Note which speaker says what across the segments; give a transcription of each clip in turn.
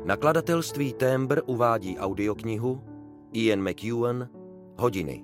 Speaker 1: Nakladatelství Témbr uvádí audioknihu Ian McEwan Hodiny.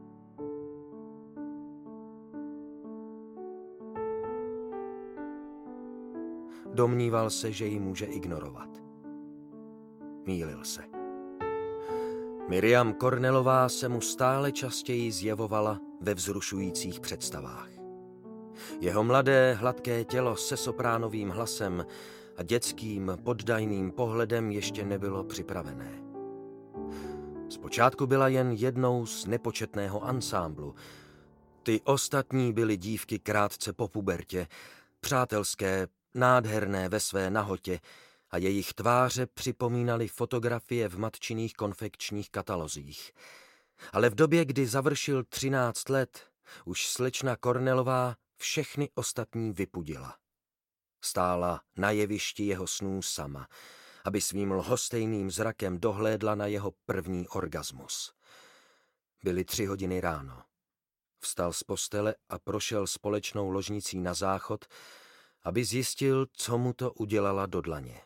Speaker 1: Domníval se, že ji může ignorovat. Mýlil se. Miriam Cornellová se mu stále častěji zjevovala ve vzrušujících představách. Jeho mladé, hladké tělo se sopránovým hlasem a dětským, poddajným pohledem ještě nebylo připravené. Zpočátku byla jen jednou z nepočetného ansámblu. Ty ostatní byly dívky krátce po pubertě, přátelské, nádherné ve své nahotě a jejich tváře připomínaly fotografie v matčiných konfekčních katalozích. Ale v době, kdy završil 13 let, už slečna Cornellová všechny ostatní vypudila. Stála na jevišti jeho snů sama, aby svým lhostejným zrakem dohlédla na jeho první orgasmus. Byly 3 hodiny ráno. Vstal z postele a prošel společnou ložnicí na záchod, aby zjistil, co mu to udělala do dlaně.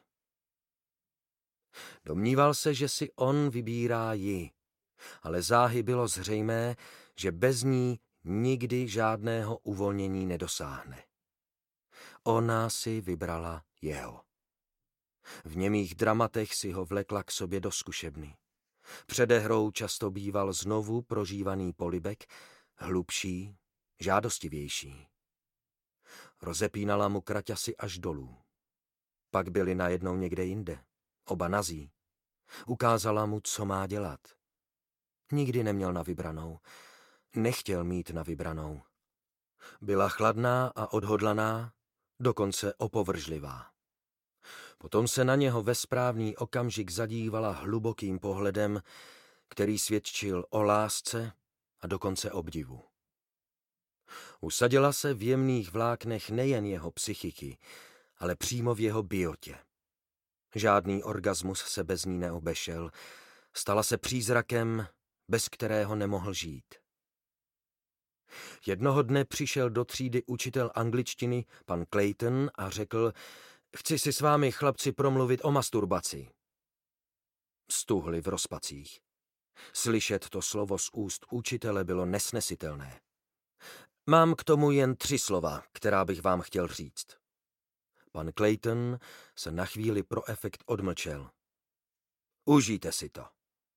Speaker 1: Domníval se, že si on vybírá ji, ale záhy bylo zřejmé, že bez ní nikdy žádného uvolnění nedosáhne. Ona si vybrala jeho. V němých dramatech si ho vlekla k sobě do zkušebny. Přede hrou často býval znovu prožívaný polibek, hlubší, žádostivější. Rozepínala mu kraťasy až dolů. Pak byli najednou někde jinde, oba nazí. Ukázala mu, co má dělat. Nikdy neměl na vybranou. Nechtěl mít na vybranou. Byla chladná a odhodlaná, dokonce opovržlivá. Potom se na něho ve správný okamžik zadívala hlubokým pohledem, který svědčil o lásce a dokonce obdivu. Usadila se v jemných vláknech nejen jeho psychiky, ale přímo v jeho biotě. Žádný orgasmus se bez ní neobešel, stala se přízrakem, bez kterého nemohl žít. Jednoho dne přišel do třídy učitel angličtiny, pan Clayton, a řekl: "Chci si s vámi, chlapci, promluvit o masturbaci." Stuhli v rozpacích. Slyšet to slovo z úst učitele bylo nesnesitelné. "Mám k tomu jen 3 slova, která bych vám chtěl říct." Pan Clayton se na chvíli pro efekt odmlčel. "Užijte si to."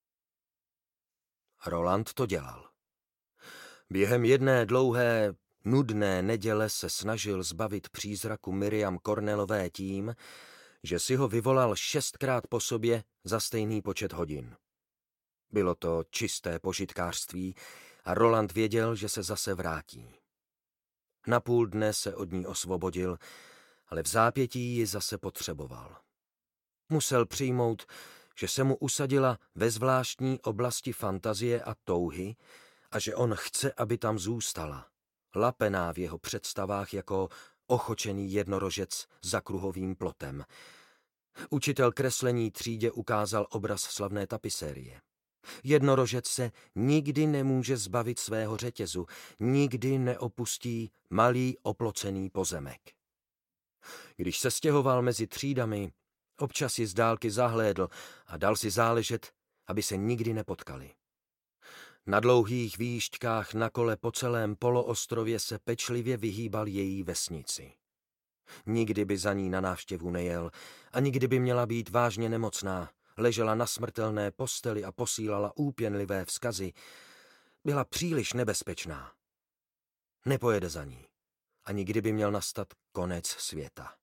Speaker 1: Roland to dělal. Během jedné dlouhé, nudné neděle se snažil zbavit přízraku Miriam Cornellové tím, že si ho vyvolal 6krát po sobě za stejný počet hodin. Bylo to čisté požitkářství a Roland věděl, že se zase vrátí. Na půl dne se od ní osvobodil, ale v zápětí ji zase potřeboval. Musel přijmout, že se mu usadila ve zvláštní oblasti fantazie a touhy a že on chce, aby tam zůstala, lapená v jeho představách jako ochočený jednorožec za kruhovým plotem. Učitel kreslení třídě ukázal obraz slavné tapisérie. Jednorožec se nikdy nemůže zbavit svého řetězu, nikdy neopustí malý oplocený pozemek. Když se stěhoval mezi třídami, občas ji z dálky zahlédl a dal si záležet, aby se nikdy nepotkali. Na dlouhých výšťkách na kole po celém poloostrově se pečlivě vyhýbal její vesnici. Nikdy by za ní na návštěvu nejel a nikdy by měla být vážně nemocná, ležela na smrtelné posteli a posílala úpěnlivé vzkazy. Byla příliš nebezpečná. Nepojede za ní. Ani kdyby měl nastat konec světa.